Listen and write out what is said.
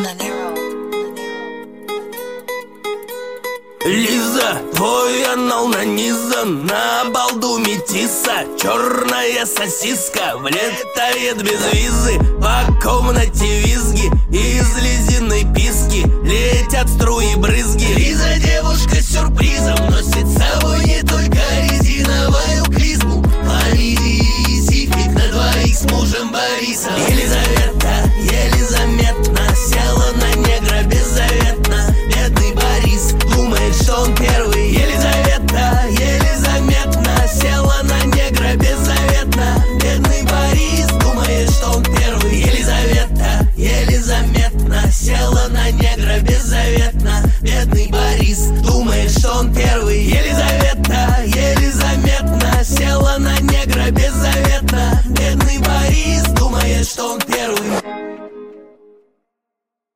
Лиза, твой анал нанизан на балду метиса. Черная сосиска влетает без визы. По комнате визги, из Лизиной писки летят струи брызги. Лиза девушка с сюрпризом, носит с собой не только резиновую клизму, а Лизе сифик на двоих с мужем Борисом. Елизавета